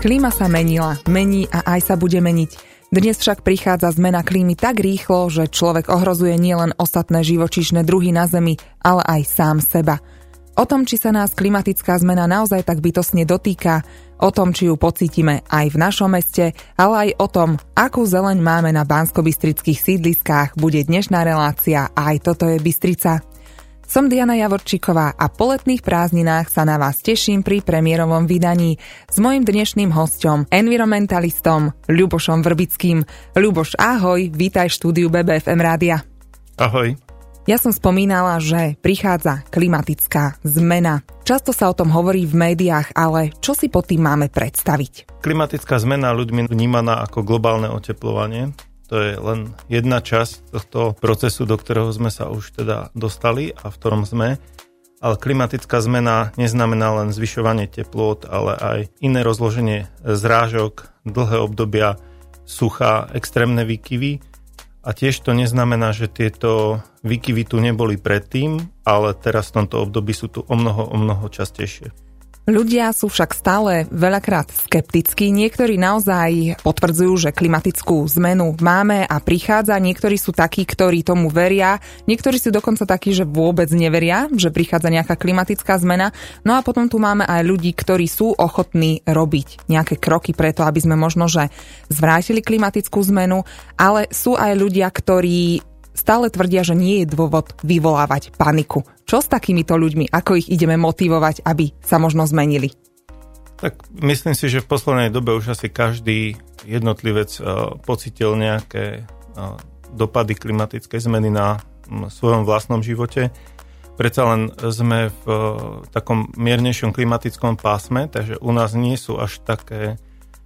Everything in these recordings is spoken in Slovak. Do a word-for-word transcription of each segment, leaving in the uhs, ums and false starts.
Klíma sa menila, mení a aj sa bude meniť. Dnes však prichádza zmena klímy tak rýchlo, že človek ohrozuje nielen ostatné živočíšne druhy na Zemi, ale aj sám seba. O tom, či sa nás klimatická zmena naozaj tak bytostne dotýka, o tom, či ju pocítime aj v našom meste, ale aj o tom, akú zeleň máme na banskobystrických sídliskách, bude dnešná relácia a aj toto je Bystrica. Som Diana Javorčíková a po letných prázdninách sa na vás teším pri premiérovom vydaní s mojím dnešným hosťom, environmentalistom Ľubošom Vrbickým. Ľuboš, ahoj, vítaj v štúdiu bé bé ef em rádia. Ahoj. Ja som spomínala, že prichádza klimatická zmena. Často sa o tom hovorí v médiách, ale čo si pod tým máme predstaviť? Klimatická zmena ľuďmi vnímaná ako globálne oteplovanie. To je len jedna časť tohto procesu, do ktorého sme sa už teda dostali a v ktorom sme. Ale klimatická zmena neznamená len zvyšovanie teplôt, ale aj iné rozloženie zrážok, dlhé obdobia sucha, extrémne výkyvy. A tiež to neznamená, že tieto výkyvy tu neboli predtým, ale teraz v tomto období sú tu o mnoho, o mnoho častejšie. Ľudia sú však stále veľakrát skeptickí. Niektorí naozaj potvrdzujú, že klimatickú zmenu máme a prichádza. Niektorí sú takí, ktorí tomu veria. Niektorí sú dokonca takí, že vôbec neveria, že prichádza nejaká klimatická zmena. No a potom tu máme aj ľudí, ktorí sú ochotní robiť nejaké kroky preto, aby sme možno, že zvrátili klimatickú zmenu. Ale sú aj ľudia, ktorí stále tvrdia, že nie je dôvod vyvolávať paniku. Čo s takýmito ľuďmi? Ako ich ideme motivovať, aby sa možno zmenili? Tak myslím si, že v poslednej dobe už asi každý jednotlivec uh, pocitil nejaké uh, dopady klimatickej zmeny na um, svojom vlastnom živote. Predsa len sme v uh, takom miernejšom klimatickom pásme, takže u nás nie sú až také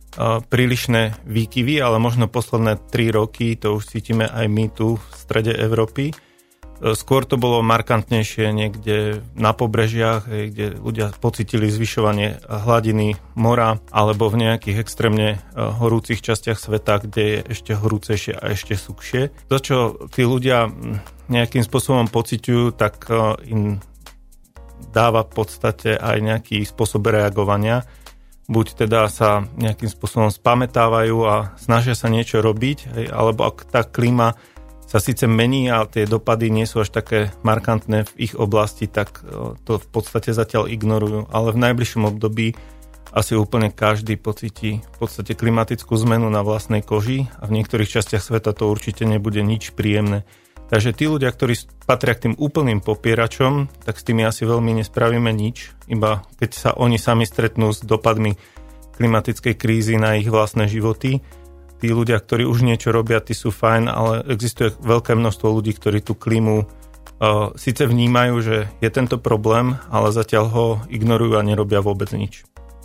prílišné výkyvy, ale možno posledné tri roky, to už cítime aj my tu v strede Európy. Skôr to bolo markantnejšie niekde na pobrežiach, kde ľudia pocítili zvyšovanie hladiny mora, alebo v nejakých extrémne horúcich častiach sveta, kde je ešte horúcejšie a ešte sukšie. To, čo tí ľudia nejakým spôsobom pociťujú, tak im dáva v podstate aj nejaký spôsob reagovania. Buď teda sa nejakým spôsobom spamätávajú a snažia sa niečo robiť, hej, alebo ak tá klíma sa síce mení a tie dopady nie sú až také markantné v ich oblasti, tak to v podstate zatiaľ ignorujú. Ale v najbližšom období asi úplne každý pocíti v podstate klimatickú zmenu na vlastnej koži a v niektorých častiach sveta to určite nebude nič príjemné. Takže tí ľudia, ktorí patria k tým úplným popieračom, tak s tými asi veľmi nespravíme nič, iba keď sa oni sami stretnú s dopadmi klimatickej krízy na ich vlastné životy. Tí ľudia, ktorí už niečo robia, tí sú fajn, ale existuje veľké množstvo ľudí, ktorí tú klímu uh, síce vnímajú, že je tento problém, ale zatiaľ ho ignorujú a nerobia vôbec nič.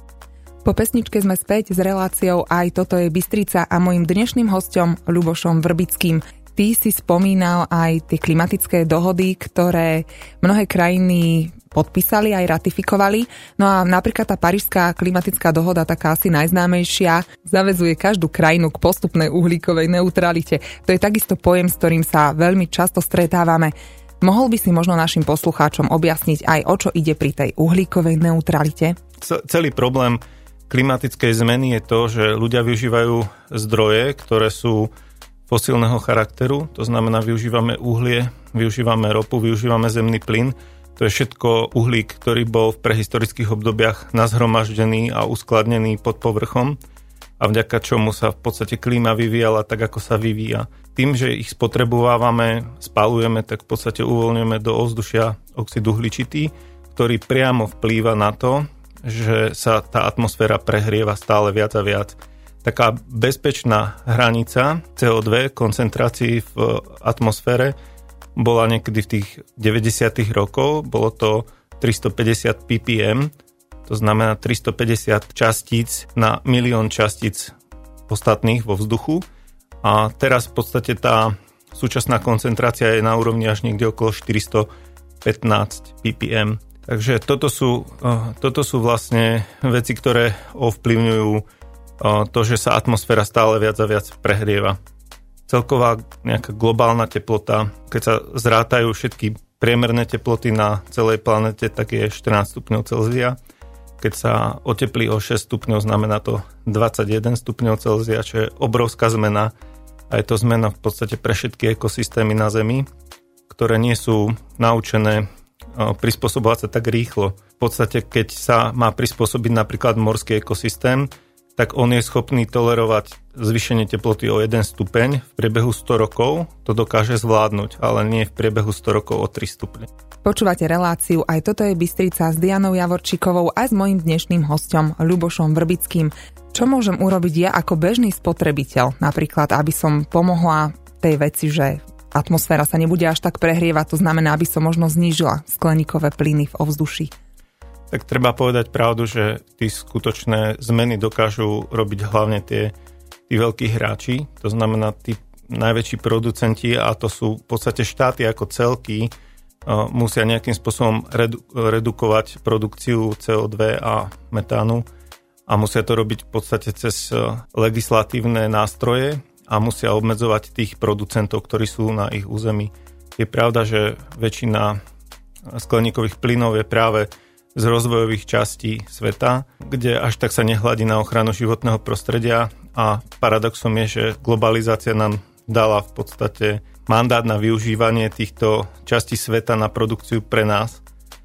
Po pesničke sme späť s reláciou Aj toto je Bystrica a mojím dnešným hosťom Ľubošom Vrbickým. Ty si spomínal aj tie klimatické dohody, ktoré mnohé krajiny podpísali aj ratifikovali. No a napríklad tá parížská klimatická dohoda, taká asi najznámejšia, zaväzuje každú krajinu k postupnej uhlíkovej neutralite. To je takisto pojem, s ktorým sa veľmi často stretávame. Mohol by si možno našim poslucháčom objasniť aj, o čo ide pri tej uhlíkovej neutralite? Celý problém klimatickej zmeny je to, že ľudia využívajú zdroje, ktoré sú fosílneho charakteru, to znamená využívame uhlie, využívame ropu, využívame zemný plyn. To je všetko uhlík, ktorý bol v prehistorických obdobiach nazhromaždený a uskladnený pod povrchom a vďaka čomu sa v podstate klíma vyvíjala tak, ako sa vyvíja. Tým, že ich spotrebovávame, spalujeme, tak v podstate uvoľňujeme do ovzdušia oxid uhličitý, ktorý priamo vplýva na to, že sa tá atmosféra prehrieva stále viac a viac. Taká bezpečná hranica cé ó dva koncentrácií v atmosfére bola niekedy v tých deväťdesiatych rokov, bolo to tristopäťdesiat ppm, to znamená tristopäťdesiat častíc na milión častíc ostatných vo vzduchu. A teraz v podstate tá súčasná koncentrácia je na úrovni až niekde okolo štyristopätnásť ppm. Takže toto sú, toto sú vlastne veci, ktoré ovplyvňujú to, že sa atmosféra stále viac a viac prehrieva. Celková nejaká globálna teplota, keď sa zrátajú všetky priemerné teploty na celej planete, tak je štrnásť stupňov Celzia. keď sa oteplí o šesť stupňov, znamená to dvadsaťjeden stupňov Celzia, čo je obrovská zmena. A je to zmena v podstate pre všetky ekosystémy na Zemi, ktoré nie sú naučené prispôsobovať sa tak rýchlo. V podstate, keď sa má prispôsobiť napríklad morský ekosystém, tak on je schopný tolerovať zvýšenie teploty o jeden stupeň v priebehu sto rokov, to dokáže zvládnuť, ale nie v priebehu sto rokov o tri stupne. Počúvate reláciu Aj toto je Bystrica s Dianou Javorčíkovou a s mojím dnešným hosťom Ľubošom Vrbickým. Čo môžem urobiť ja ako bežný spotrebiteľ, napríklad, aby som pomohla tej veci, že atmosféra sa nebude až tak prehrievať, to znamená, aby som možno znížila skleníkové plyny v ovzduší? Tak treba povedať pravdu, že tí skutočné zmeny dokážu robiť hlavne tie, tí veľkí hráči, to znamená tí najväčší producenti, a to sú v podstate štáty ako celky, uh, musia nejakým spôsobom redu- redukovať produkciu cé ó dva a metánu a musia to robiť v podstate cez uh, legislatívne nástroje a musia obmedzovať tých producentov, ktorí sú na ich území. Je pravda, že väčšina skleníkových plynov je práve z rozvojových častí sveta, kde až tak sa nehľadí na ochranu životného prostredia, a paradoxom je, že globalizácia nám dala v podstate mandát na využívanie týchto častí sveta na produkciu pre nás,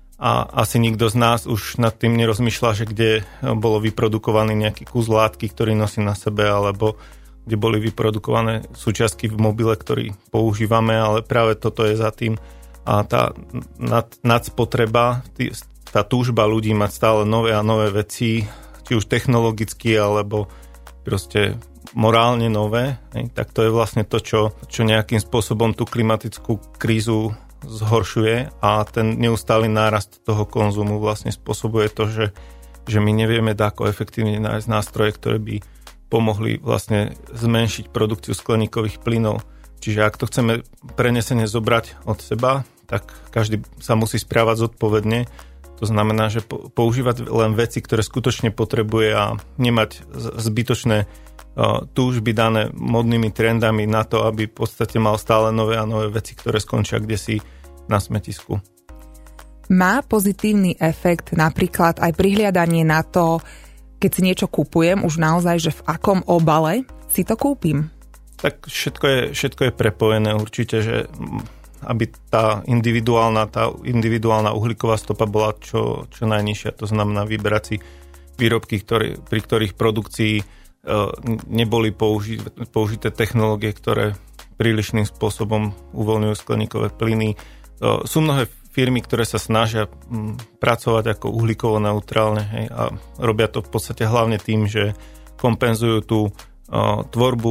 a asi nikto z nás už nad tým nerozmýšľa, že kde bolo vyprodukovaný nejaký kus látky, ktorý nosí na sebe, alebo kde boli vyprodukované súčiastky v mobile, ktorý používame, ale práve toto je za tým. A tá nad, nadspotreba, tý, tá túžba ľudí mať stále nové a nové veci, či už technologicky, alebo proste morálne nové, hej, tak to je vlastne to, čo, čo nejakým spôsobom tú klimatickú krízu zhoršuje, a ten neustály nárast toho konzumu vlastne spôsobuje to, že, že my nevieme dáko efektívne nájsť nástroje, ktoré by pomohli vlastne zmenšiť produkciu skleníkových plynov. Čiže ak to chceme prenesene zobrať od seba, tak každý sa musí správať zodpovedne. To znamená, že používať len veci, ktoré skutočne potrebuje, a nemať zbytočné túžby dané modnými trendami na to, aby v podstate mal stále nové a nové veci, ktoré skončia kdesi na smetisku. Má pozitívny efekt napríklad aj prihliadanie na to, keď si niečo kupujem, už naozaj, že v akom obale si to kúpim? Tak všetko je, všetko je prepojené určite, že aby tá individuálna, tá individuálna uhlíková stopa bola čo, čo najnižšia. To znamená vyberať si výrobky, ktoré, pri ktorých produkcii e, neboli použi, použité technológie, ktoré prílišným spôsobom uvoľňujú skleníkové plyny. E, sú mnohé firmy, ktoré sa snažia m, pracovať ako uhlíkovo neutrálne, hej, a robia to v podstate hlavne tým, že kompenzujú tú e, tvorbu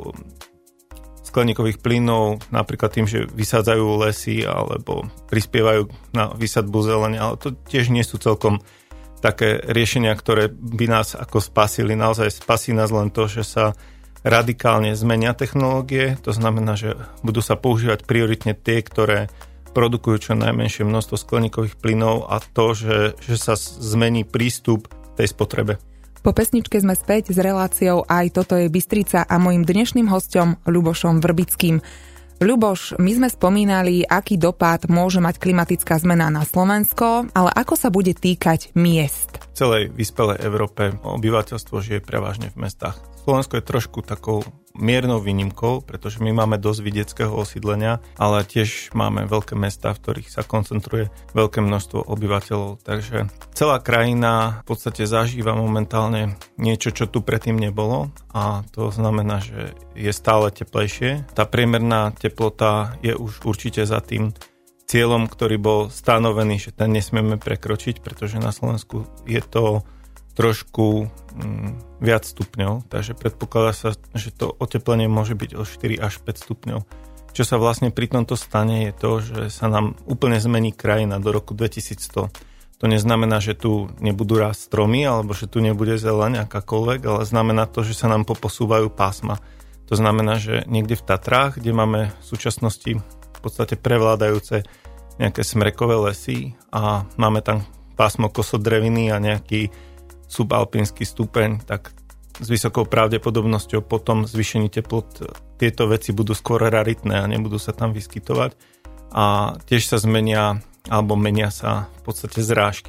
skleníkových plynov, napríklad tým, že vysádzajú lesy alebo prispievajú na výsadbu zelene, ale to tiež nie sú celkom také riešenia, ktoré by nás ako spasili. Naozaj spasí nás len to, že sa radikálne zmenia technológie, to znamená, že budú sa používať prioritne tie, ktoré produkujú čo najmenšie množstvo skleníkových plynov, a to, že, že sa zmení prístup k tej spotrebe. Po pesničke sme späť s reláciou Aj toto je Bystrica a mojím dnešným hosťom Ľubošom Vrbickým. Ľuboš, my sme spomínali, aký dopad môže mať klimatická zmena na Slovensko, ale ako sa bude týkať miest? V celej vyspelej Európe obyvateľstvo žije prevažne v mestách. Slovensko je trošku takou miernou výnimkou, pretože my máme dosť vidieckého osídlenia, ale tiež máme veľké mestá, v ktorých sa koncentruje veľké množstvo obyvateľov. Takže celá krajina v podstate zažíva momentálne niečo, čo tu predtým nebolo, a to znamená, že je stále teplejšie. Tá priemerná teplota je už určite za tým cieľom, ktorý bol stanovený, že ten nesmieme prekročiť, pretože na Slovensku je to trošku mm, viac stupňov, takže predpokladá sa, že to oteplenie môže byť o štyri až päť stupňov. Čo sa vlastne pri tomto stane je to, že sa nám úplne zmení krajina do roku dvetisícsto. To neznamená, že tu nebudú rásť stromy alebo že tu nebude zeleň akákoľvek, ale znamená to, že sa nám poposúvajú pásma. To znamená, že niekde v Tatrách, kde máme v súčasnosti v podstate prevládajúce nejaké smrekové lesy a máme tam pásmo kosodreviny a nejaký subalpínsky stupeň, tak s vysokou pravdepodobnosťou po tom zvýšení teplot tieto veci budú skôr raritné a nebudú sa tam vyskytovať. A tiež sa zmenia, alebo menia sa v podstate zrážky.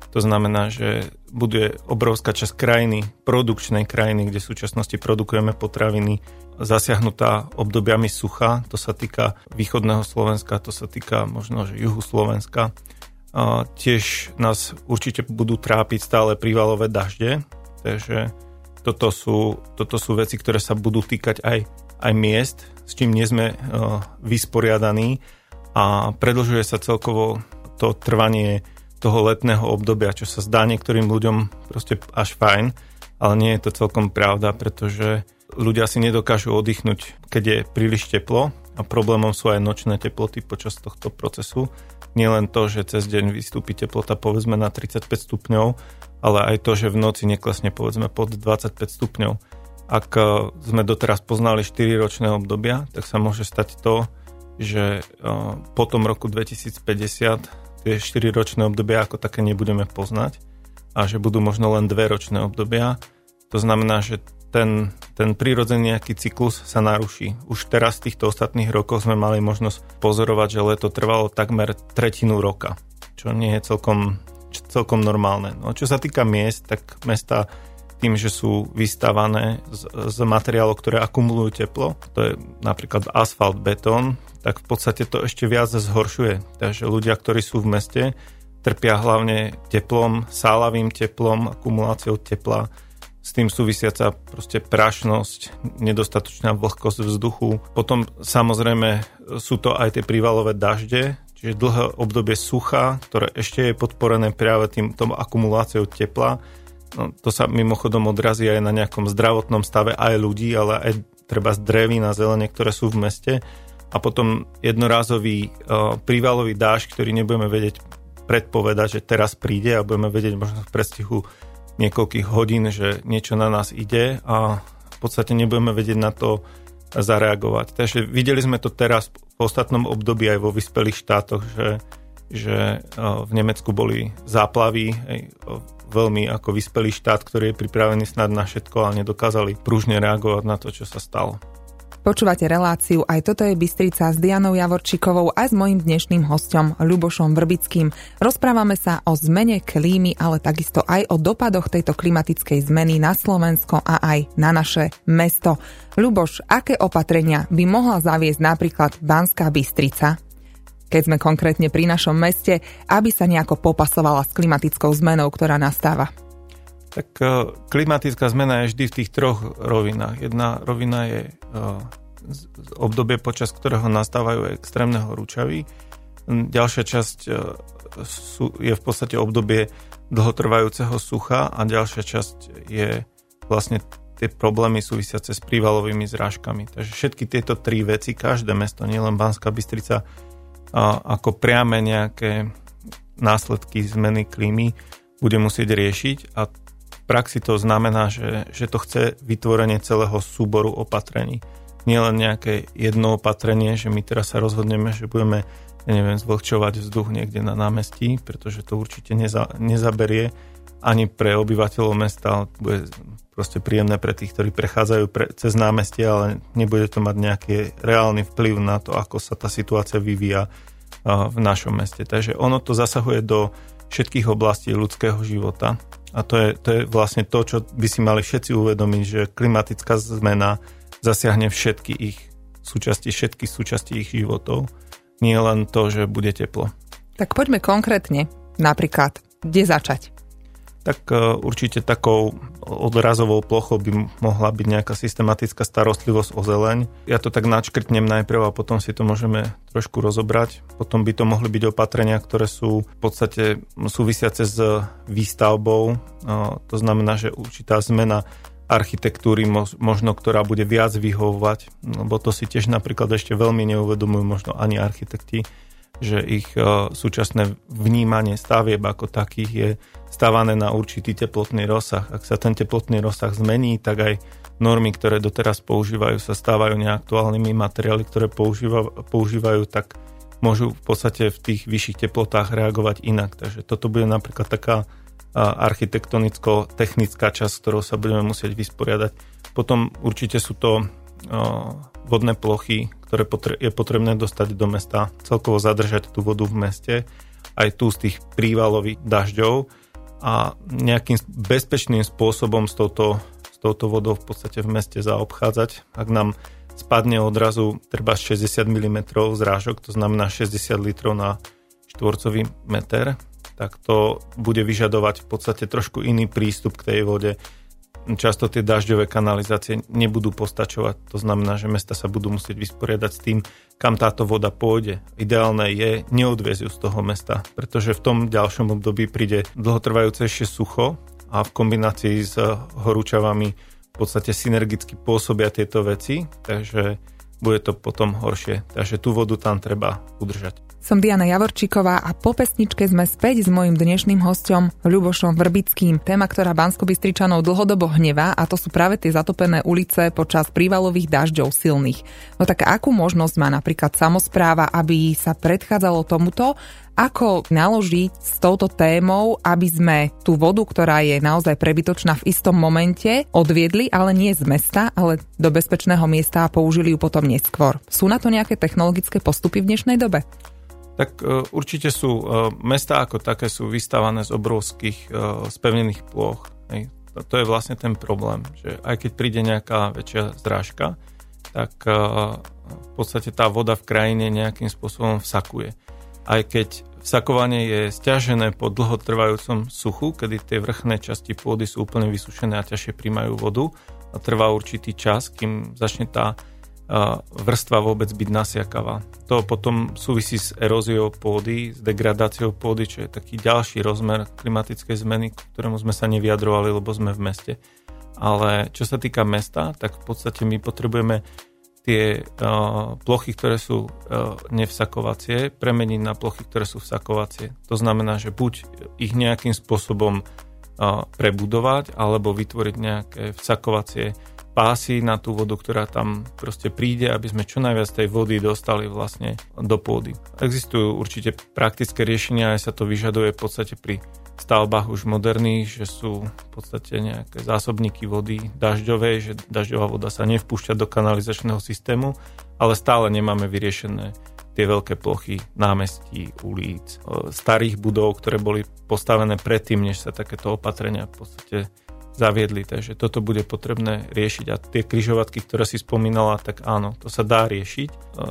To znamená, že bude obrovská časť krajiny, produkčnej krajiny, kde v súčasnosti produkujeme potraviny, zasiahnutá obdobiami sucha. To sa týka východného Slovenska, to sa týka možno, že juhu Slovenska. A tiež nás určite budú trápiť stále prívalové dažde, takže toto sú, toto sú veci, ktoré sa budú týkať aj, aj miest, s čím nie sme uh, vysporiadaní, a predĺžuje sa celkovo to trvanie toho letného obdobia, čo sa zdá niektorým ľuďom proste až fajn, ale nie je to celkom pravda, pretože ľudia si nedokážu oddychnúť, keď je príliš teplo, a problémom sú aj nočné teploty počas tohto procesu. Nie len to, že cez deň vystúpi teplota povedzme na tridsaťpäť stupňov, ale aj to, že v noci neklesne povedzme pod dvadsaťpäť stupňov. Ak sme doteraz poznali štyri ročné obdobia, tak sa môže stať to, že po tom roku dvetisícpäťdesiat tie štyri ročné obdobia ako také nebudeme poznať a že budú možno len dve ročné obdobia. To znamená, že ten, ten prírodzený nejaký cyklus sa naruší. Už teraz v týchto ostatných rokoch sme mali možnosť pozorovať, že leto trvalo takmer tretinu roka, čo nie je celkom, celkom normálne. No, čo sa týka miest, tak mesta tým, že sú vystavané z, z materiálov, ktoré akumulujú teplo, to je napríklad asfalt, betón, tak v podstate to ešte viac zhoršuje. Takže ľudia, ktorí sú v meste, trpia hlavne teplom, sálavým teplom, akumuláciou tepla, s tým súvisiaca proste prašnosť, nedostatočná vlhkosť vzduchu. Potom samozrejme sú to aj tie prívalové dažde, čiže dlhé obdobie sucha, ktoré ešte je podporené práve tým tom akumuláciou tepla. No, to sa mimochodom odrazí aj na nejakom zdravotnom stave aj ľudí, ale aj treba z drevín a zelene, ktoré sú v meste. A potom jednorázový uh, prívalový dážď, ktorý nebudeme vedieť predpovedať, že teraz príde, a budeme vedieť možno v predstihu niekoľkých hodín, že niečo na nás ide, a v podstate nebudeme vedieť na to zareagovať. Takže videli sme to teraz v ostatnom období aj vo vyspelých štátoch, že, že uh, v Nemecku boli záplavy, aj, uh, veľmi ako vyspelý štát, ktorý je pripravený snad na všetko, ale nedokázali pružne reagovať na to, čo sa stalo. Počúvate reláciu Aj toto je Bystrica s Dianou Javorčíkovou a s mojím dnešným hosťom Ľubošom Vrbickým. Rozprávame sa o zmene klímy, ale takisto aj o dopadoch tejto klimatickej zmeny na Slovensko a aj na naše mesto. Ľuboš, aké opatrenia by mohla zaviesť napríklad Banská Bystrica, keď sme konkrétne pri našom meste, aby sa nejako popasovala s klimatickou zmenou, ktorá nastáva? Tak klimatická zmena je vždy v tých troch rovinách. Jedna rovina je obdobie, počas ktorého nastávajú extrémne horúčavy. Ďalšia časť je v podstate obdobie dlhotrvajúceho sucha a ďalšia časť je vlastne tie problémy súvisiace s prívalovými zrážkami. Takže všetky tieto tri veci, každé mesto, nielen Banská Bystrica, ako priame nejaké následky zmeny klímy bude musieť riešiť, a v praxi to znamená, že, že to chce vytvorenie celého súboru opatrení. Nie len nejaké jedno opatrenie, že my teraz sa rozhodneme, že budeme, ja neviem, zvlhčovať vzduch niekde na námestí, pretože to určite neza, nezaberie ani pre obyvateľov mesta, bude proste príjemné pre tých, ktorí prechádzajú pre, cez námestie, ale nebude to mať nejaký reálny vplyv na to, ako sa tá situácia vyvíja v našom meste. Takže ono to zasahuje do všetkých oblastí ľudského života, a to je, to je vlastne to, čo by si mali všetci uvedomiť, že klimatická zmena zasiahne všetky ich súčasti, všetky súčasti ich životov, nie len to, že bude teplo. Tak poďme konkrétne, napríklad, kde začať? Tak určite takou odrazovou plochou by mohla byť nejaká systematická starostlivosť o zeleň. Ja to tak načkrtnem najprv a potom si to môžeme trošku rozobrať. Potom by to mohli byť opatrenia, ktoré sú v podstate súvisiace s výstavbou. To znamená, že určitá zmena architektúry možno, ktorá bude viac vyhovovať, lebo to si tiež napríklad ešte veľmi neuvedomujú možno ani architekti, že ich súčasné vnímanie stavieb ako takých je stávané na určitý teplotný rozsah. Ak sa ten teplotný rozsah zmení, tak aj normy, ktoré doteraz používajú, sa stávajú neaktuálnymi, materiály, ktoré používajú, používajú, tak môžu v podstate v tých vyšších teplotách reagovať inak. Takže toto bude napríklad taká architektonicko-technická časť, s ktorou sa budeme musieť vysporiadať. Potom určite sú to vodné plochy, ktoré je potrebné dostať do mesta, celkovo zadržať tú vodu v meste, aj tu z tých prívalových dažďov. a nejakým bezpečným spôsobom s touto, s touto vodou v podstate v meste zaobchádzať. Ak nám spadne odrazu treba šesťdesiat milimetrov zrážok, to znamená šesťdesiat litrov na štvorcový meter, tak to bude vyžadovať v podstate trošku iný prístup k tej vode. Často tie dažďové kanalizácie nebudú postačovať, to znamená, že mesta sa budú musieť vysporiadať s tým, kam táto voda pôjde. Ideálne je neodviezť ju z toho mesta, pretože v tom ďalšom období príde dlhotrvajúcejšie sucho a v kombinácii s horúčavami v podstate synergicky pôsobia tieto veci, takže bude to potom horšie. Takže tú vodu tam treba udržať. Som Diana Javorčíková a po pesničke sme späť s mojím dnešným hosťom Ľubošom Vrbickým. Téma, ktorá Banskobystričanov dlhodobo hnevá, a to sú práve tie zatopené ulice počas prívalových dažďov silných. No tak akú možnosť má napríklad samospráva, aby sa predchádzalo tomuto? Ako naložiť s touto témou, aby sme tú vodu, ktorá je naozaj prebytočná v istom momente, odviedli, ale nie z mesta, ale do bezpečného miesta a použili ju potom neskôr? Sú na to nejaké technologické postupy v dnešnej dobe? Tak určite sú. Mestá ako také sú vystávané z obrovských spevnených plôch. To je vlastne ten problém, že aj keď príde nejaká väčšia zrážka, tak v podstate tá voda v krajine nejakým spôsobom vsakuje. Aj keď vsakovanie je sťažené po dlhotrvajúcom suchu, kedy tie vrchné časti pôdy sú úplne vysušené a ťažšie príjmajú vodu a trvá určitý čas, kým začne tá vrstva vôbec byť nasiakavá. To potom súvisí s eróziou pôdy, s degradáciou pôdy, čo je taký ďalší rozmer klimatickej zmeny, k ktorému sme sa nevyjadrovali, lebo sme v meste. Ale čo sa týka mesta, tak v podstate my potrebujeme tie uh, plochy, ktoré sú uh, nevsakovacie, premeniť na plochy, ktoré sú vsakovacie. To znamená, že buď ich nejakým spôsobom uh, prebudovať, alebo vytvoriť nejaké vsakovacie pásy na tú vodu, ktorá tam proste príde, aby sme čo najviac tej vody dostali vlastne do pôdy. Existujú určite praktické riešenia, aj sa to vyžaduje v podstate pri stavbách už moderných, že sú v podstate nejaké zásobníky vody dažďovej, že dažďová voda sa nevpúšťa do kanalizačného systému, ale stále nemáme vyriešené tie veľké plochy námestí, ulic, starých budov, ktoré boli postavené predtým, než sa takéto opatrenia v podstate zaviedli, takže toto bude potrebné riešiť. A tie križovatky, ktoré si spomínala, tak áno, to sa dá riešiť.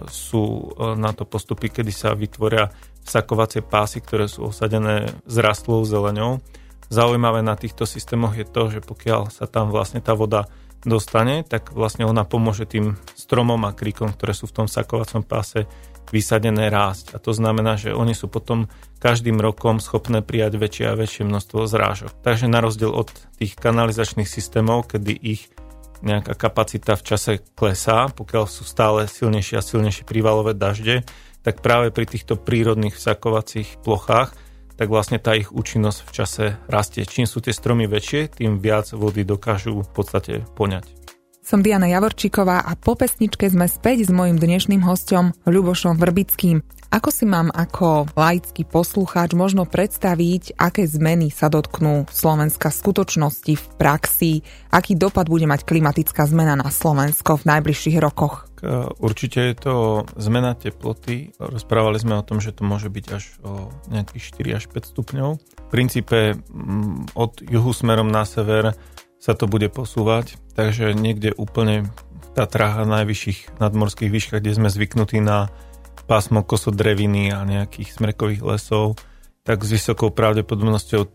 Sú na to postupy, kedy sa vytvoria vsakovacie pásy, ktoré sú osadené zrastlou zeleňou. Zaujímavé na týchto systémoch je to, že pokiaľ sa tam vlastne tá voda dostane, tak vlastne ona pomôže tým stromom a kríkom, ktoré sú v tom vsakovacom páse vysadené rásť. A to znamená, že oni sú potom každým rokom schopné prijať väčšie a väčšie množstvo zrážok. Takže na rozdiel od tých kanalizačných systémov, kedy ich nejaká kapacita v čase klesá, pokiaľ sú stále silnejšie a silnejšie prívalové dažde, tak práve pri týchto prírodných vsakovacích plochách, tak vlastne tá ich účinnosť v čase rastie. Čím sú tie stromy väčšie, tým viac vody dokážu v podstate poňať. Som Diana Javorčíková a po pesničke sme späť s mojím dnešným hosťom Ľubošom Vrbickým. Ako si mám ako laický poslucháč možno predstaviť, aké zmeny sa dotknú Slovenska v skutočnosti, v praxi, aký dopad bude mať klimatická zmena na Slovensko v najbližších rokoch? Určite je to zmena teploty. Rozprávali sme o tom, že to môže byť až o nejakých štyri až päť stupňov. V princípe od juhu smerom na sever sa to bude posúvať, takže niekde úplne v Tatrách a najvyšších nadmorských výškach, kde sme zvyknutí na pásmo kosodreviny a nejakých smrekových lesov, tak s vysokou pravdepodobnosťou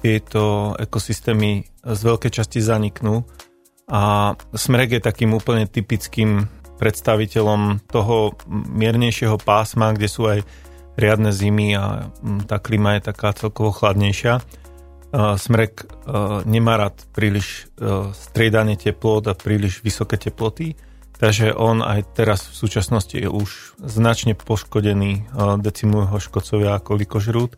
tieto ekosystémy z veľkej časti zaniknú a smrek je takým úplne typickým predstaviteľom toho miernejšieho pásma, kde sú aj riadne zimy a tá klíma je taká celkovo chladnejšia. Smrek nemá rád príliš striedanie teplot a príliš vysoké teploty, takže on aj teraz v súčasnosti je už značne poškodený, decimujú ho škodcovia ako likožrút,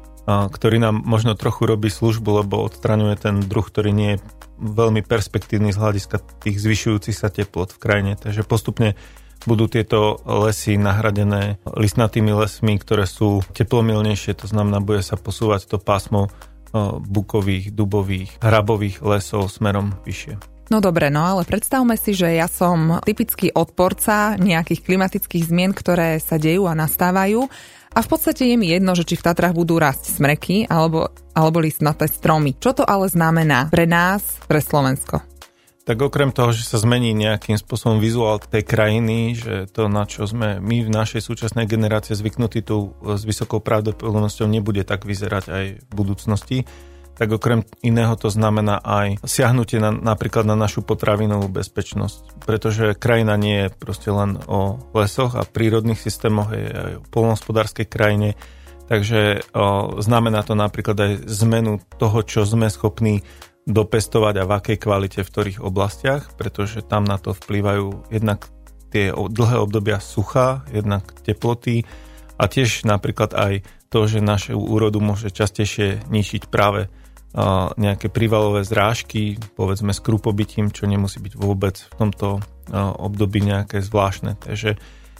ktorý nám možno trochu robí službu, lebo odstraňuje ten druh, ktorý nie je veľmi perspektívny z hľadiska tých zvyšujúcich sa teplot v krajine. Takže postupne budú tieto lesy nahradené listnatými lesmi, ktoré sú teplomilnejšie, to znamená, bude sa posúvať to pásmo bukových, dubových, hrabových lesov smerom vyššie. No dobre, no ale predstavme si, že ja som typický odporca nejakých klimatických zmien, ktoré sa dejú a nastávajú A v podstate je mi jedno, že či v Tatrách budú rásť smreky alebo, alebo listnaté stromy. Čo to ale znamená pre nás, pre Slovensko? Tak okrem toho, že sa zmení nejakým spôsobom vizuál tej krajiny, že to, na čo sme my v našej súčasnej generácii zvyknutí, tu s vysokou pravdepodobnosťou nebude tak vyzerať aj v budúcnosti, tak okrem iného to znamená aj siahnutie na, napríklad na našu potravinovú bezpečnosť. Pretože krajina nie je proste len o lesoch a prírodných systémoch, je aj o poľnohospodárskej krajine. Takže o, znamená to napríklad aj zmenu toho, čo sme schopní dopestovať a v akej kvalite v ktorých oblastiach, pretože tam na to vplývajú jednak tie dlhé obdobia sucha, jednak teploty a tiež napríklad aj to, že našu úrodu môže častejšie ničiť práve nejaké prívalové zrážky, povedzme s krupobytím, čo nemusí byť vôbec v tomto období nejaké zvláštne. Takže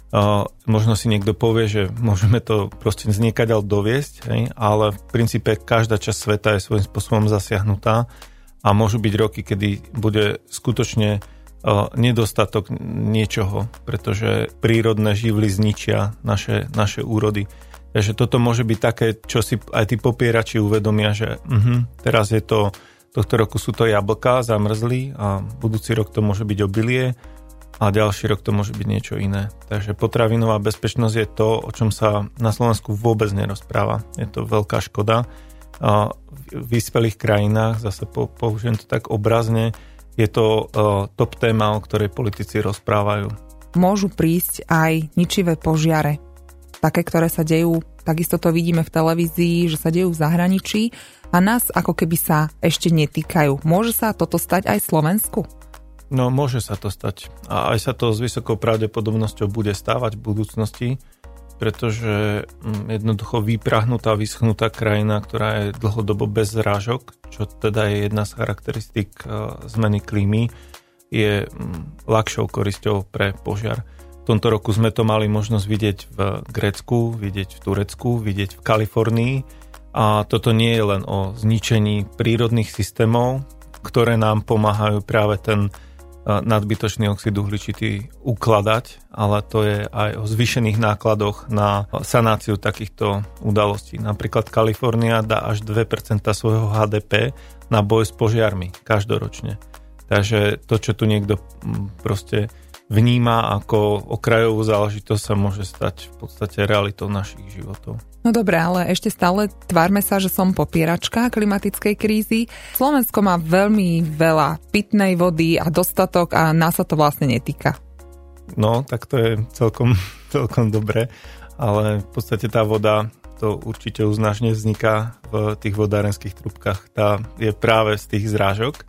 možno si niekto povie, že môžeme to proste zniekaďal doviesť, hej, ale v princípe každá časť sveta je svojím spôsobom zasiahnutá a môžu byť roky, kedy bude skutočne nedostatok niečoho, pretože prírodné živly zničia naše, naše úrody. Takže toto môže byť také, čo si aj tí popierači uvedomia, že uh-huh, teraz je to, tohto roku sú to jablká, zamrzli a budúci rok to môže byť obilie a ďalší rok to môže byť niečo iné. Takže potravinová bezpečnosť je to, o čom sa na Slovensku vôbec nerozpráva. Je to veľká škoda. A v vyspelých krajinách, zase použijem to tak obrazne, je to top téma, o ktorej politici rozprávajú. Môžu prísť aj ničivé požiare. Také, ktoré sa dejú, takisto to vidíme v televízii, že sa dejú v zahraničí a nás ako keby sa ešte netýkajú. Môže sa toto stať aj Slovensku? No, môže sa to stať. A aj sa to s vysokou pravdepodobnosťou bude stávať v budúcnosti, pretože jednoducho vyprahnutá, vyschnutá krajina, ktorá je dlhodobo bez zrážok, čo teda je jedna z charakteristík zmeny klímy, je ľahšou korisťou pre požiar. V tomto roku sme to mali možnosť vidieť v Grécku, vidieť v Turecku, vidieť v Kalifornii a toto nie je len o zničení prírodných systémov, ktoré nám pomáhajú práve ten nadbytočný oxid uhličitý ukladať, ale to je aj o zvýšených nákladoch na sanáciu takýchto udalostí. Napríklad Kalifornia dá až dve percentá svojho há dé pé na boj s požiarmi každoročne. Takže to, čo tu niekto proste vníma ako okrajovú záležitosť, sa môže stať v podstate realitou našich životov. No dobré, ale ešte stále tvárme sa, že som popieračka klimatickej krízy. Slovensko má veľmi veľa pitnej vody a dostatok a nás sa to vlastne netýka. No, tak to je celkom, celkom dobré, ale v podstate tá voda, to určite uznáš, nevzniká v tých vodárenských trúbkach. Tá je práve z tých zrážok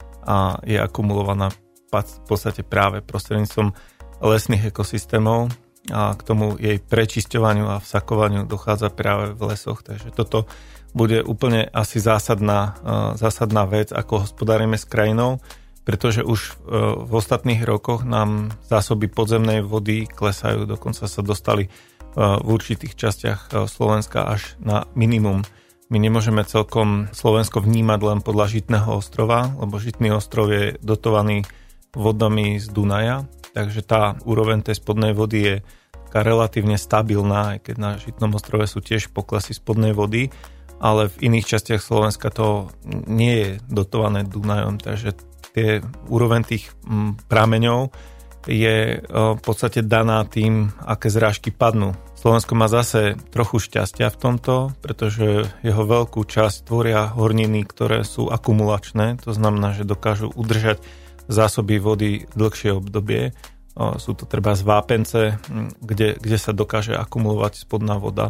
a je akumulovaná v podstate práve prostredníctvom lesných ekosystémov a k tomu jej prečisťovaniu a vsakovaniu dochádza práve v lesoch. Takže toto bude úplne asi zásadná, zásadná vec, ako hospodárime s krajinou, pretože už v ostatných rokoch nám zásoby podzemnej vody klesajú, dokonca sa dostali v určitých častiach Slovenska až na minimum. My nemôžeme celkom Slovensko vnímať len podľa Žitného ostrova, lebo Žitný ostrov je dotovaný vodami z Dunaja, takže tá úroveň tej spodnej vody je taká relatívne stabilná, aj keď na Žitnom ostrove sú tiež poklesy spodnej vody, ale v iných častiach Slovenska to nie je dotované Dunajom, takže tie úroveň tých prameňov je v podstate daná tým, aké zrážky padnú. Slovensko má zase trochu šťastia v tomto, pretože jeho veľkú časť tvoria horniny, ktoré sú akumulačné, to znamená, že dokážu udržať zásoby vody dlhšie obdobie. Sú to treba z vápence, kde, kde sa dokáže akumulovať spodná voda.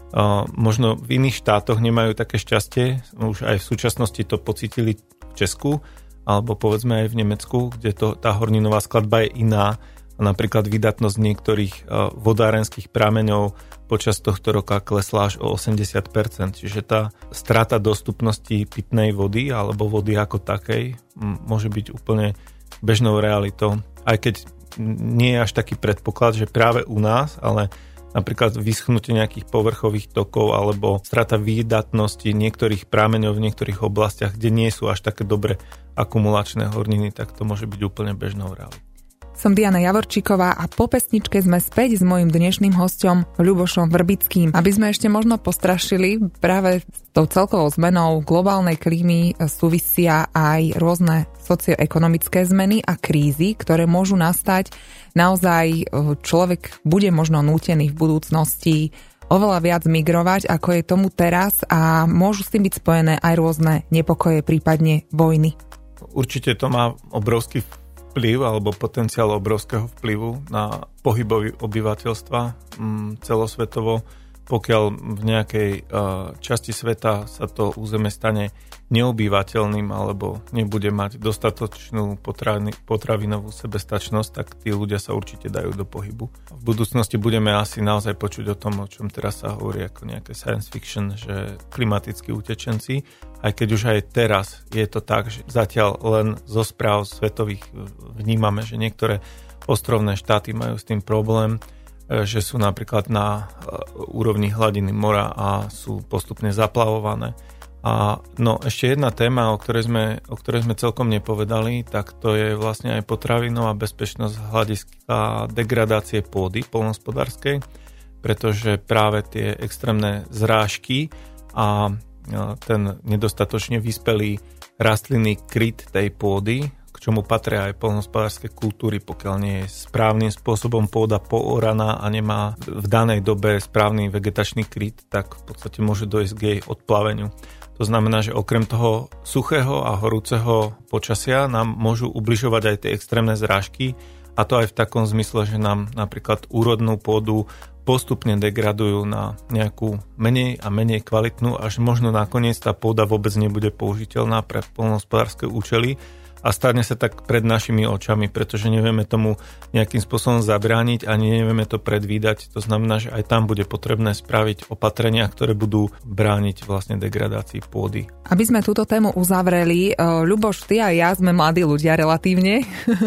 Možno v iných štátoch nemajú také šťastie, už aj v súčasnosti to pocítili v Česku, alebo povedzme aj v Nemecku, kde to, tá horninová skladba je iná. Napríklad vydatnosť niektorých vodárenských prameňov počas tohto roka klesla až o osemdesiat percent. Čiže tá strata dostupnosti pitnej vody alebo vody ako takej môže byť úplne bežnou realitou. Aj keď nie je až taký predpoklad, že práve u nás, ale napríklad vyschnutie nejakých povrchových tokov alebo strata výdatnosti niektorých prameňov v niektorých oblastiach, kde nie sú až také dobre akumulačné horniny, tak to môže byť úplne bežnou realitou. Som Diana Javorčíková a po pesničke sme späť s mojím dnešným hosťom Ľubošom Vrbickým. Aby sme ešte možno postrašili, práve s tou celkovou zmenou globálnej klímy súvisia aj rôzne socioekonomické zmeny a krízy, ktoré môžu nastať. Naozaj človek bude možno nútený v budúcnosti oveľa viac migrovať, ako je tomu teraz, a môžu s tým byť spojené aj rôzne nepokoje, prípadne vojny. Určite to má obrovský vplyv alebo potenciál obrovského vplyvu na pohybový obyvateľstva m, celosvetovo. Pokiaľ v nejakej uh, časti sveta sa to územie stane neobývateľným alebo nebude mať dostatočnú potravin- potravinovú sebestačnosť, tak tí ľudia sa určite dajú do pohybu. V budúcnosti budeme asi naozaj počuť o tom, o čom teraz sa hovorí ako nejaké science fiction, že klimatickí utečenci, aj keď už aj teraz je to tak, že zatiaľ len zo správ svetových vnímame, že niektoré ostrovné štáty majú s tým problém, že sú napríklad na úrovni hladiny mora a sú postupne zaplavované. A no ešte jedna téma, o ktorej sme, o ktorej sme celkom nepovedali, tak to je vlastne aj potravinová bezpečnosť z hľadiska degradácie pôdy poľnohospodárskej, pretože práve tie extrémne zrážky a ten nedostatočne vyspelý rastlinný kryt tej pôdy, k čomu patria aj poľnohospodárske kultúry, pokiaľ nie je správnym spôsobom pôda pooraná a nemá v danej dobe správny vegetačný kryt, tak v podstate môže dojsť k jej odplaveniu. To znamená, že okrem toho suchého a horúceho počasia nám môžu ubližovať aj tie extrémne zrážky, a to aj v takom zmysle, že nám napríklad úrodnú pôdu postupne degradujú na nejakú menej a menej kvalitnú, až možno nakoniec tá pôda vôbec nebude použiteľná pre poľnohospodárske účely. A stane sa tak pred našimi očami, pretože nevieme tomu nejakým spôsobom zabrániť ani nevieme to predvídať. To znamená, že aj tam bude potrebné spraviť opatrenia, ktoré budú brániť vlastne degradácii pôdy. Aby sme túto tému uzavreli, Ľuboš, ty a ja sme mladí ľudia relatívne.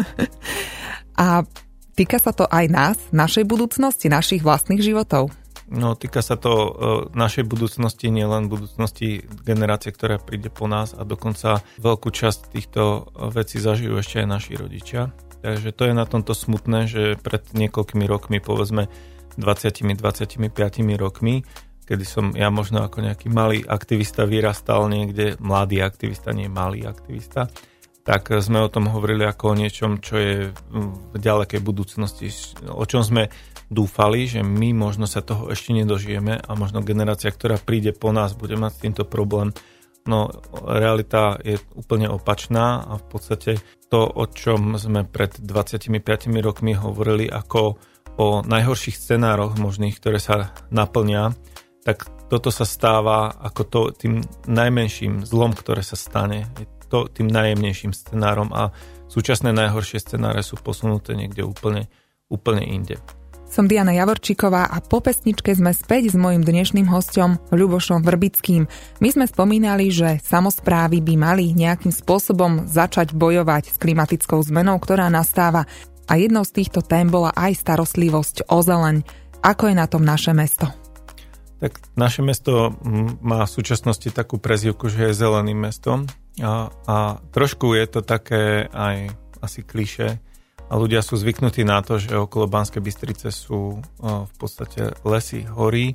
A týka sa to aj nás, našej budúcnosti, našich vlastných životov? No, týka sa to uh, našej budúcnosti, nielen budúcnosti generácie, ktorá príde po nás, a dokonca veľkú časť týchto vecí zažijú ešte aj naši rodičia. Takže to je na tomto smutné, že pred niekoľkými rokmi, povedzme dvadsať až dvadsaťpäť rokmi, kedy som ja možno ako nejaký malý aktivista vyrastal niekde, mladý aktivista, nie malý aktivista, tak sme o tom hovorili ako o niečom, čo je v ďalekej budúcnosti, o čom sme dúfali, že my možno sa toho ešte nedožijeme a možno generácia, ktorá príde po nás, bude mať s týmto problém. No, realita je úplne opačná a v podstate to, o čom sme pred dvadsiatimi piatimi rokmi hovorili ako o najhorších scenároch možných, ktoré sa naplnia, tak toto sa stáva ako to tým najmenším zlom, ktoré sa stane. Je to tým najjemnejším scenárom a súčasné najhoršie scenáre sú posunuté niekde úplne, úplne inde. Som Diana Javorčíková a po pesničke sme späť s mojím dnešným hosťom Ľubošom Vrbickým. My sme spomínali, že samosprávy by mali nejakým spôsobom začať bojovať s klimatickou zmenou, ktorá nastáva. A jednou z týchto tém bola aj starostlivosť o zeleň. Ako je na tom naše mesto? Tak naše mesto má v súčasnosti takú prezývku, že je zeleným mestom. A, a trošku je to také aj asi klišé. A ľudia sú zvyknutí na to, že okolo Banskej Bystrice sú v podstate lesy, hory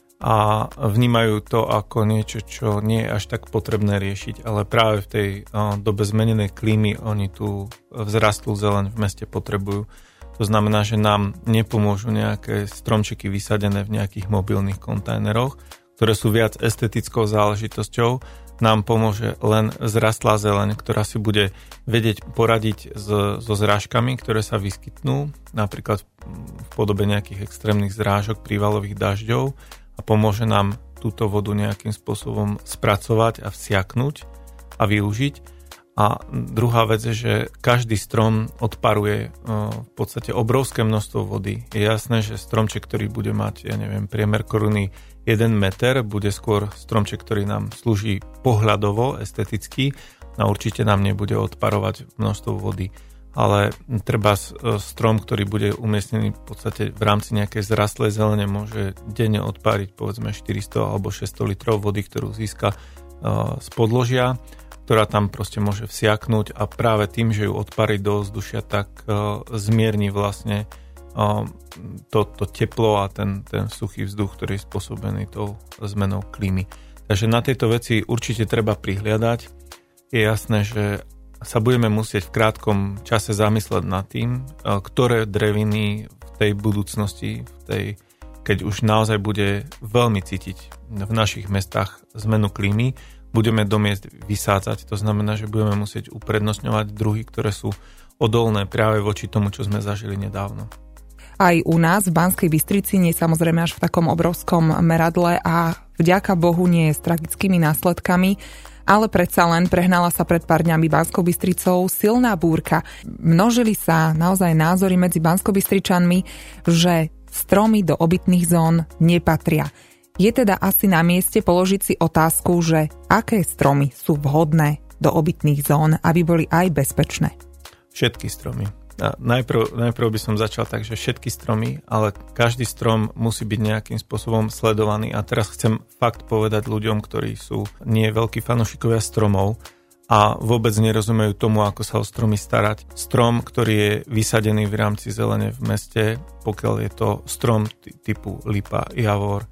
a vnímajú to ako niečo, čo nie je až tak potrebné riešiť, ale práve v tej dobe zmenenej klímy oni tú vzrastlú zeleň v meste potrebujú. To znamená, že nám nepomôžu nejaké stromčeky vysadené v nejakých mobilných kontajneroch, ktoré sú viac estetickou záležitosťou. Nám pomôže len vzrastlá zeleň, ktorá si bude vedieť poradiť s, so zrážkami, ktoré sa vyskytnú, napríklad v podobe nejakých extrémnych zrážok, prívalových dažďov, a pomôže nám túto vodu nejakým spôsobom spracovať a vsiaknúť a využiť. A druhá vec je, že každý strom odparuje v podstate obrovské množstvo vody. Je jasné, že stromček, ktorý bude mať, ja neviem, priemer koruny jeden meter, bude skôr stromček, ktorý nám slúži pohľadovo, esteticky, a určite nám nebude odparovať množstvo vody. Ale treba strom, ktorý bude umiestnený v podstate v rámci nejakej zrastlej zelene, môže denne odpáriť povedzme štyristo alebo šesťsto litrov vody, ktorú získa z podložia, ktorá tam proste môže vsiaknúť a práve tým, že ju odparí do vzdušia, tak uh, zmierni vlastne uh, to, to teplo a ten, ten suchý vzduch, ktorý je spôsobený tou zmenou klímy. Takže na tieto veci určite treba prihliadať. Je jasné, že sa budeme musieť v krátkom čase zamysleť nad tým, ktoré dreviny v tej budúcnosti, v tej, keď už naozaj bude veľmi cítiť v našich mestách zmenu klímy, budeme do miest vysádzať. To znamená, že budeme musieť uprednostňovať druhy, ktoré sú odolné práve voči tomu, čo sme zažili nedávno. Aj u nás v Banskej Bystrici, nie samozrejme až v takom obrovskom meradle a vďaka Bohu nie je s tragickými následkami, ale predsa len prehnala sa pred pár dňami Banskou Bystricou silná búrka. Množili sa naozaj názory medzi Banskobystričanmi, že stromy do obytných zón nepatria. Je teda asi na mieste položiť si otázku, že aké stromy sú vhodné do obytných zón, aby boli aj bezpečné. Všetky stromy. A najprv, najprv by som začal tak, že všetky stromy, ale každý strom musí byť nejakým spôsobom sledovaný. A teraz chcem fakt povedať ľuďom, ktorí sú nie veľkí fanúšikovia stromov a vôbec nerozumejú tomu, ako sa o stromy starať. Strom, ktorý je vysadený v rámci zelene v meste, pokiaľ je to strom typu lipa, javor,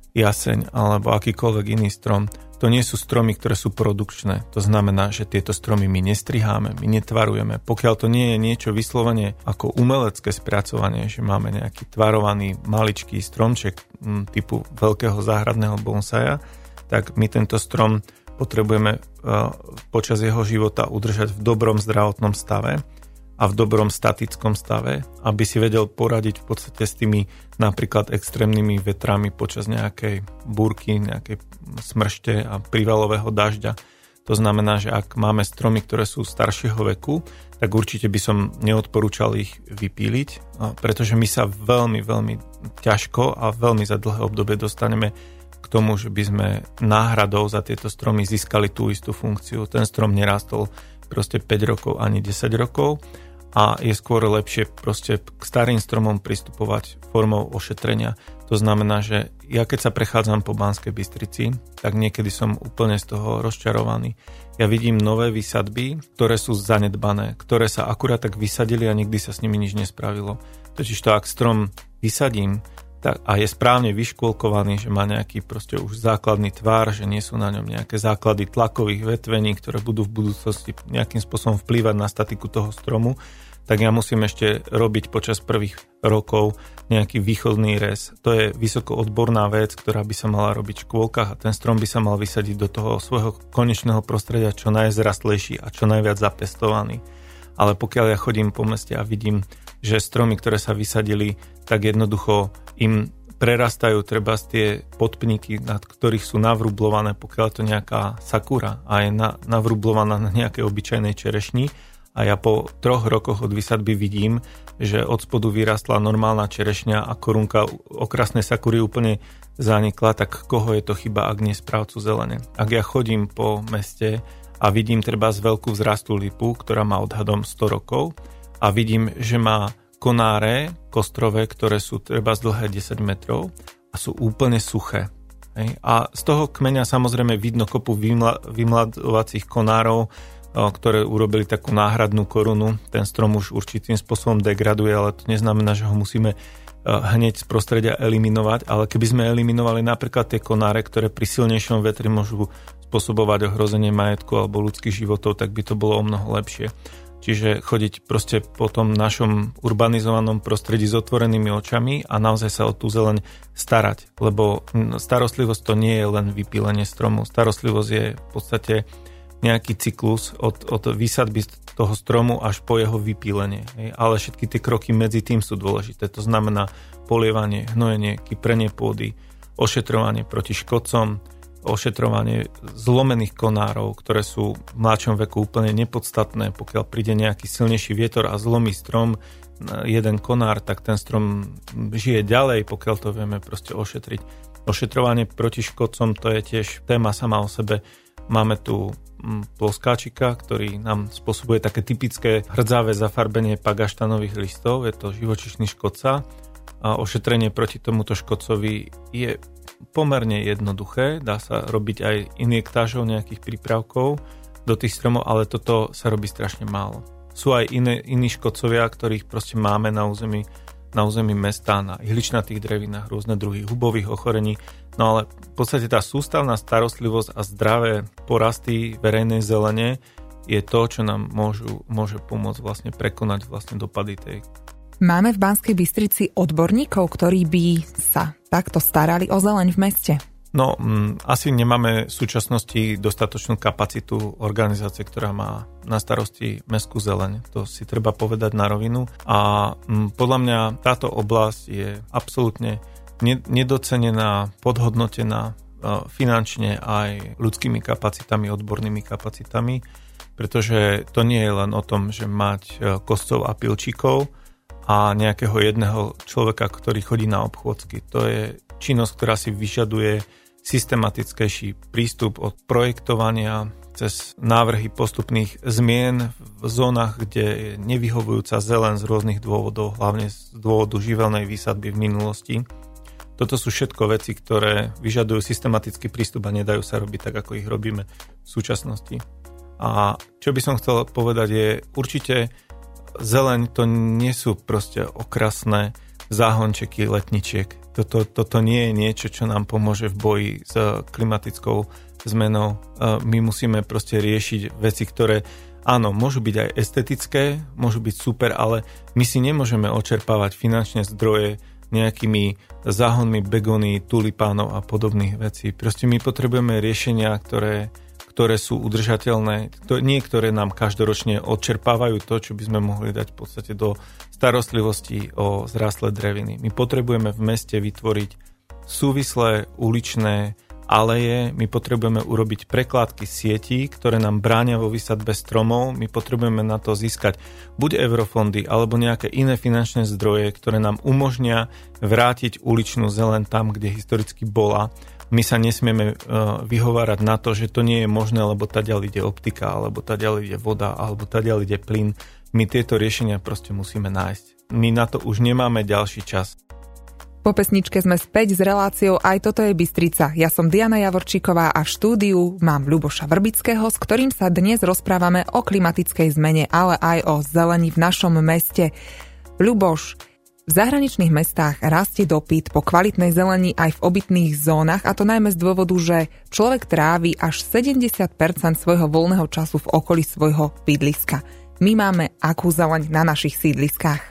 jaseň alebo akýkoľvek iný strom, to nie sú stromy, ktoré sú produkčné. To znamená, že tieto stromy my nestriháme, my netvarujeme. Pokiaľ to nie je niečo vyslovene ako umelecké spracovanie, že máme nejaký tvarovaný maličký stromček m, typu veľkého záhradného bonsaja, tak my tento strom potrebujeme uh, počas jeho života udržať v dobrom zdravotnom stave a v dobrom statickom stave, aby si vedel poradiť v podstate s tými napríklad extrémnymi vetrami počas nejakej búrky, nejakej smršte a prívalového dažďa. To znamená, že ak máme stromy, ktoré sú staršieho veku, tak určite by som neodporúčal ich vypíliť, pretože my sa veľmi, veľmi ťažko a veľmi za dlhé obdobie dostaneme k tomu, že by sme náhradou za tieto stromy získali tú istú funkciu. Ten strom nerástol proste päť rokov ani desať rokov a je skôr lepšie proste k starým stromom pristupovať formou ošetrenia. To znamená, že ja keď sa prechádzam po Banskej Bystrici, tak niekedy som úplne z toho rozčarovaný. Ja vidím nové výsadby, ktoré sú zanedbané, ktoré sa akurát tak vysadili a nikdy sa s nimi nič nespravilo. Totižto ak strom vysadím tak, a je správne vyškôlkovaný, že má nejaký proste už základný tvar, že nie sú na ňom nejaké základy tlakových vetvení, ktoré budú v budúcnosti nejakým spôsobom vplývať na statiku toho stromu, tak ja musím ešte robiť počas prvých rokov nejaký východný rez. To je vysoko odborná vec, ktorá by sa mala robiť v škôlkach a ten strom by sa mal vysadiť do toho svojho konečného prostredia čo najzrastlejší a čo najviac zapestovaný. Ale pokiaľ ja chodím po meste a vidím, že stromy, ktoré sa vysadili, tak jednoducho im prerastajú treba tie podpníky, nad ktorých sú navrublované, pokiaľ to nejaká sakura a je na, navrublovaná na nejakej obyčajnej čerešni. A ja po troch rokoch od vysadby vidím, že od spodu vyrastla normálna čerešňa a korunka okrasnej sakury úplne zanikla, tak koho je to chyba, ak nie správcu zelene? Ak ja chodím po meste a vidím treba z veľkú vzrastú lipu, ktorá má odhadom sto rokov a vidím, že má konáre kostrové, ktoré sú treba z dlhé desať metrov a sú úplne suché. Hej? A z toho kmeňa samozrejme vidno kopu vymla, vymladovacích konárov, ktoré urobili takú náhradnú korunu. Ten strom už určitým spôsobom degraduje, ale to neznamená, že ho musíme hneď z prostredia eliminovať, ale keby sme eliminovali napríklad tie konáre, ktoré pri silnejšom vetri môžu spôsobovať ohrozenie majetku alebo ľudských životov, tak by to bolo o mnoho lepšie. Čiže chodiť proste po tom našom urbanizovanom prostredí s otvorenými očami a naozaj sa o tú zeleň starať, lebo starostlivosť to nie je len vypílenie stromu. Starostlivosť je v podstate nejaký cyklus od, od výsadby toho stromu až po jeho vypílenie. Ale všetky tie kroky medzi tým sú dôležité. To znamená polievanie, hnojenie, kyprenie pôdy, ošetrovanie proti škodcom, ošetrovanie zlomených konárov, ktoré sú v mladšom veku úplne nepodstatné. Pokiaľ príde nejaký silnejší vietor a zlomí strom, jeden konár, tak ten strom žije ďalej, pokiaľ to vieme proste ošetriť. Ošetrovanie proti škodcom, to je tiež téma sama o sebe. Máme tu ploskáčika, ktorý nám spôsobuje také typické hrdzavé zafarbenie pagaštanových listov. Je to živočíšny škodca. A ošetrenie proti tomuto škodcovi je pomerne jednoduché. Dá sa robiť aj injektážou nejakých prípravkov do tých stromov, ale toto sa robí strašne málo. Sú aj iné, iní škodcovia, ktorých proste máme na území, na území mesta, na ihličnatých drevinách, rôzne druhy hubových ochorení. No ale v podstate tá sústavná starostlivosť a zdravé porasty verejnej zelene je to, čo nám môžu, môže pomôcť vlastne prekonať vlastne dopady tej. Máme v Banskej Bystrici odborníkov, ktorí by sa takto starali o zeleň v meste? No, m, asi nemáme v súčasnosti dostatočnú kapacitu organizácie, ktorá má na starosti mestskú zeleň. To si treba povedať na rovinu. A m, podľa mňa táto oblasť je absolútne ne, nedocenená, podhodnotená e, finančne aj ľudskými kapacitami, odbornými kapacitami, pretože to nie je len o tom, že mať e, koscov a pilčíkov a nejakého jedného človeka, ktorý chodí na obchôdzky. To je činnosť, ktorá si vyžaduje systematickejší prístup od projektovania cez návrhy postupných zmien v zónach, kde je nevyhovujúca zeleň z rôznych dôvodov, hlavne z dôvodu živelnej výsadby v minulosti. Toto sú všetko veci, ktoré vyžadujú systematický prístup a nedajú sa robiť tak, ako ich robíme v súčasnosti. A čo by som chcel povedať je, určite zeleň to nie sú proste okrasné záhončeky letničiek. Toto, toto nie je niečo, čo nám pomôže v boji s klimatickou zmenou. My musíme proste riešiť veci, ktoré áno, môžu byť aj estetické, môžu byť super, ale my si nemôžeme očerpávať finančné zdroje nejakými záhonmi begóny, tulipánov a podobných vecí. Proste my potrebujeme riešenia, ktoré ktoré sú udržateľné, nie ktoré nám každoročne odčerpávajú to, čo by sme mohli dať v podstate do starostlivosti o zrastlé dreviny. My potrebujeme v meste vytvoriť súvislé uličné aleje, my potrebujeme urobiť prekládky sietí, ktoré nám bránia vo výsadbe stromov, my potrebujeme na to získať buď eurofondy, alebo nejaké iné finančné zdroje, ktoré nám umožnia vrátiť uličnú zeleň tam, kde historicky bola. My sa nesmieme uh, vyhovárať na to, že to nie je možné, lebo taďaľ ide optika, alebo taďaľ ide voda, alebo taďaľ ide plyn. My tieto riešenia proste musíme nájsť. My na to už nemáme ďalší čas. Po pesničke sme späť s reláciou Aj toto je Bystrica. Ja som Diana Javorčíková a v štúdiu mám Ľuboša Vrbického, s ktorým sa dnes rozprávame o klimatickej zmene, ale aj o zelení v našom meste. Ľuboš, v zahraničných mestách rastie dopyt po kvalitnej zelení aj v obytných zónach, a to najmä z dôvodu, že človek trávi až sedemdesiat percent svojho voľného času v okolí svojho bydliska. My máme akú zeleň na našich sídliskách?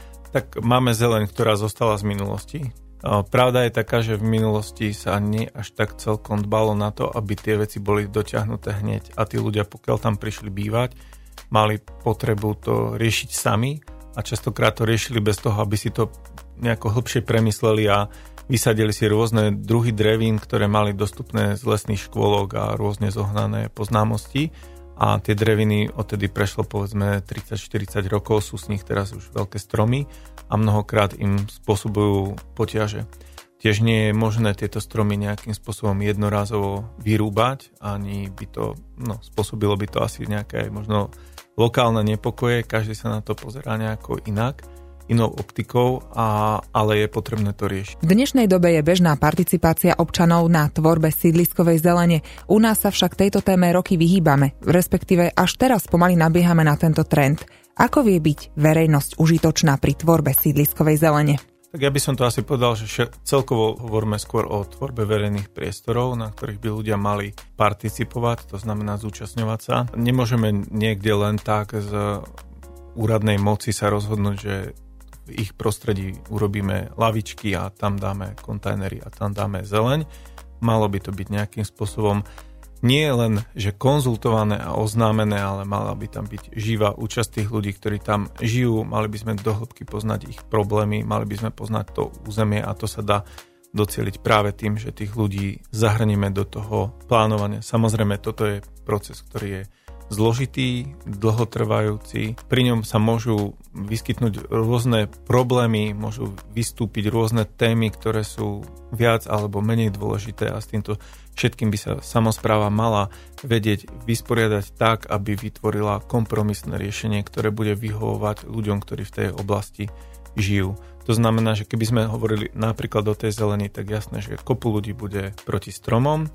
Tak máme zeleň, ktorá zostala z minulosti. Pravda je taká, že v minulosti sa nie až tak celkom dbalo na to, aby tie veci boli dotiahnuté hneď a tí ľudia, pokiaľ tam prišli bývať, mali potrebu to riešiť sami a častokrát to riešili bez toho, aby si to nejako hlbšie premysleli a vysadili si rôzne druhy drevín, ktoré mali dostupné z lesných škôlok a rôzne zohnané po známosti. A tie dreviny odtedy prešlo povedzme tridsať štyridsať rokov, sú z nich teraz už veľké stromy a mnohokrát im spôsobujú poťaže. Tiež nie je možné tieto stromy nejakým spôsobom jednorázovo vyrúbať, ani by to, no, spôsobilo by to asi nejaké možno lokálne nepokoje, každý sa na to pozerá nejako inak, inou optikou, a, ale je potrebné to riešiť. V dnešnej dobe je bežná participácia občanov na tvorbe sídliskovej zelene. U nás sa však tejto téme roky vyhýbame, respektíve až teraz pomaly nabiehame na tento trend. Ako vie byť verejnosť užitočná pri tvorbe sídliskovej zelene? Tak ja by som to asi povedal, že celkovo hovoríme skôr o tvorbe verejných priestorov, na ktorých by ľudia mali participovať, to znamená zúčastňovať sa. Nemôžeme niekde len tak z úradnej moci sa rozhodnúť, že v ich prostredí urobíme lavičky a tam dáme kontajnery a tam dáme zeleň. Malo by to byť nejakým spôsobom nie len, že konzultované a oznámené, ale mala by tam byť živá účasť tých ľudí, ktorí tam žijú. Mali by sme do hĺbky poznať ich problémy, mali by sme poznať to územie a to sa dá docieliť práve tým, že tých ľudí zahrnieme do toho plánovania. Samozrejme, toto je proces, ktorý je zložitý, dlhotrvajúci. Pri ňom sa môžu vyskytnúť rôzne problémy, môžu vystúpiť rôzne témy, ktoré sú viac alebo menej dôležité a s týmto všetkým by sa samospráva mala vedieť vysporiadať tak, aby vytvorila kompromisné riešenie, ktoré bude vyhovovať ľuďom, ktorí v tej oblasti žijú. To znamená, že keby sme hovorili napríklad o tej zelení, tak jasné, že kopu ľudí bude proti stromom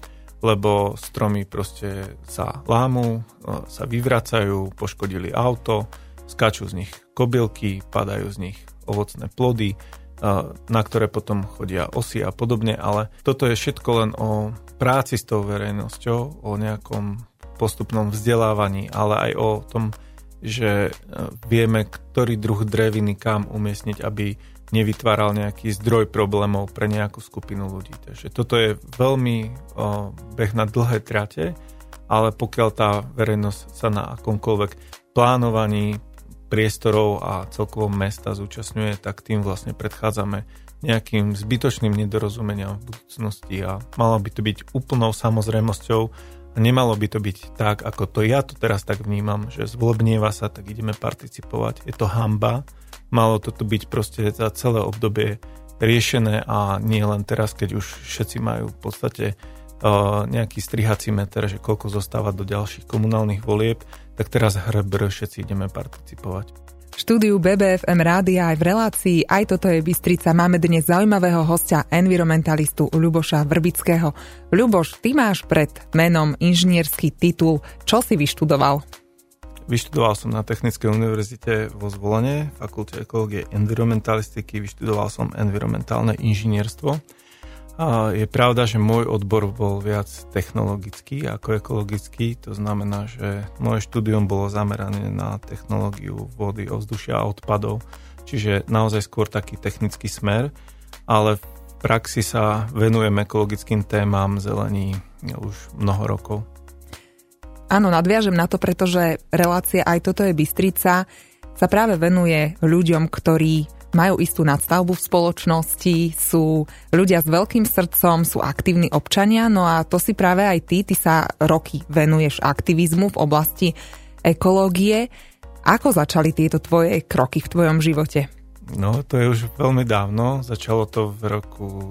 lebo stromy proste sa lámu, sa vyvracajú, poškodili auto, skáču z nich kobylky, padajú z nich ovocné plody, na ktoré potom chodia osy a podobne, ale toto je všetko len o práci s tou verejnosťou, o nejakom postupnom vzdelávaní, ale aj o tom, že vieme, ktorý druh dreviny kam umiestniť, aby nevytváral nejaký zdroj problémov pre nejakú skupinu ľudí. Takže toto je veľmi o, beh na dlhé trate, ale pokiaľ tá verejnosť sa na akomkoľvek plánovaní priestorov a celkovo mesta zúčastňuje, tak tým vlastne predchádzame nejakým zbytočným nedorozumeniam v budúcnosti a malo by to byť úplnou samozrejmosťou a nemalo by to byť tak, ako to ja to teraz tak vnímam, že zvolebnieva sa, tak ideme participovať. Je to hanba. Malo toto byť proste za celé obdobie riešené a nie len teraz, keď už všetci majú v podstate uh, nejaký strihací meter, že koľko zostáva do ďalších komunálnych volieb, tak teraz hrbr všetci ideme participovať. V štúdiu bé bé ef em rádia aj v relácii Aj toto je Bystrica máme dnes zaujímavého hostia, environmentalistu Ľuboša Vrbického. Ľuboš, ty máš pred menom inžinierský titul. Čo si vyštudoval? Vyštudoval som na Technickej univerzite vo Zvolene, fakulte ekológie environmentalistiky, vyštudoval som environmentálne inžinierstvo. A je pravda, že môj odbor bol viac technologický ako ekologický, to znamená, že moje štúdium bolo zamerané na technológiu vody, ovzdušia a odpadov, čiže naozaj skôr taký technický smer, ale v praxi sa venujem ekologickým témam zelení už mnoho rokov. Áno, nadviažem na to, pretože relácia Aj toto je Bystrica sa práve venuje ľuďom, ktorí majú istú nadstavbu v spoločnosti, sú ľudia s veľkým srdcom, sú aktívni občania, no a to si práve aj ty, ty sa roky venuješ aktivizmu v oblasti ekológie. Ako začali tieto tvoje kroky v tvojom živote? No, to je už veľmi dávno, začalo to v roku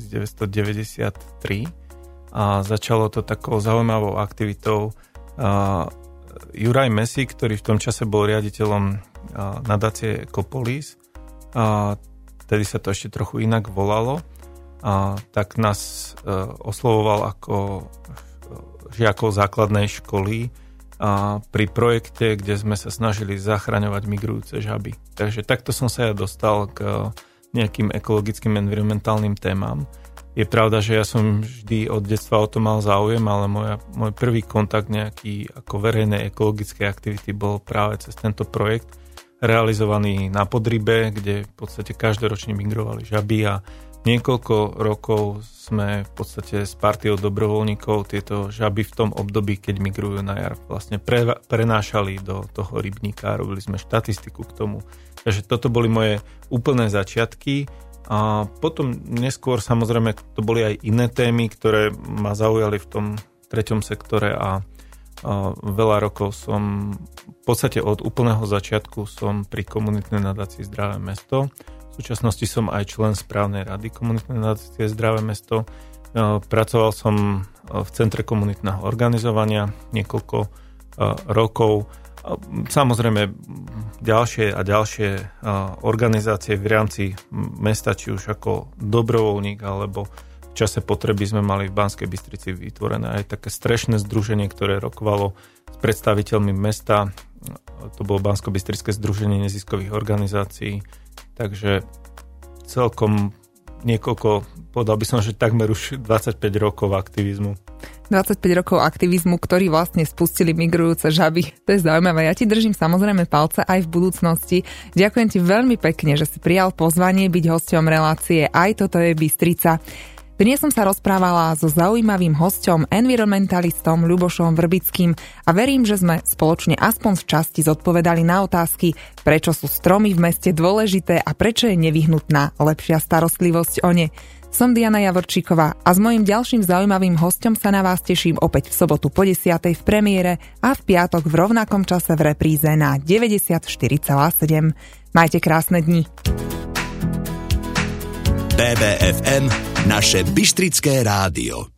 devätnásťstodeväťdesiattri a začalo to takou zaujímavou aktivitou. Uh, Juraj Mesík, ktorý v tom čase bol riaditeľom uh, nadácie Ecopolis, a tedy sa to ešte trochu inak volalo, a tak nás uh, oslovoval ako žiakov základnej školy a pri projekte, kde sme sa snažili zachraňovať migrujúce žaby. Takže takto som sa ja dostal k nejakým ekologickým environmentálnym témam. Je pravda, že ja som vždy od detstva o to mal záujem, ale moja, môj prvý kontakt nejaký ako verejnej ekologickej aktivity bol práve cez tento projekt realizovaný na Podrybe, kde v podstate každoročne migrovali žaby a niekoľko rokov sme v podstate s partiou dobrovoľníkov tieto žaby v tom období, keď migrujú na jar, vlastne pre, prenášali do toho rybníka, robili sme štatistiku k tomu. Takže toto boli moje úplné začiatky. A potom neskôr samozrejme to boli aj iné témy, ktoré ma zaujali v tom treťom sektore a, a veľa rokov som v podstate od úplného začiatku som pri komunitnej nadácii Zdravé mesto. V súčasnosti som aj člen správnej rady komunitnej nadácie Zdravé mesto. Pracoval som v Centre komunitného organizovania niekoľko rokov. Samozrejme ďalšie a ďalšie organizácie v rámci mesta, či už ako dobrovoľník alebo v čase potreby sme mali v Banskej Bystrici vytvorené aj také strešné združenie, ktoré rokovalo s predstaviteľmi mesta. To bolo Banskobystrické združenie neziskových organizácií. Takže celkom niekoľko, povedal by som, že takmer už dvadsaťpäť rokov aktivizmu. dvadsaťpäť rokov aktivizmu, ktorí vlastne spustili migrujúce žaby. To je zaujímavé. Ja ti držím samozrejme palce aj v budúcnosti. Ďakujem ti veľmi pekne, že si prijal pozvanie byť hosťom relácie Aj toto je Bystrica. Dnes som sa rozprávala so zaujímavým hosťom, environmentalistom Ľubošom Vrbickým a verím, že sme spoločne aspoň v časti zodpovedali na otázky, prečo sú stromy v meste dôležité a prečo je nevyhnutná lepšia starostlivosť o ne. Som Diana Javorčíková a s mojím ďalším zaujímavým hosťom sa na vás teším opäť v sobotu po desiatej v premiére a v piatok v rovnakom čase v repríze na deväťdesiatštyri celá sedem. Majte krásne dni. bé bé ef em, naše bystrické rádio.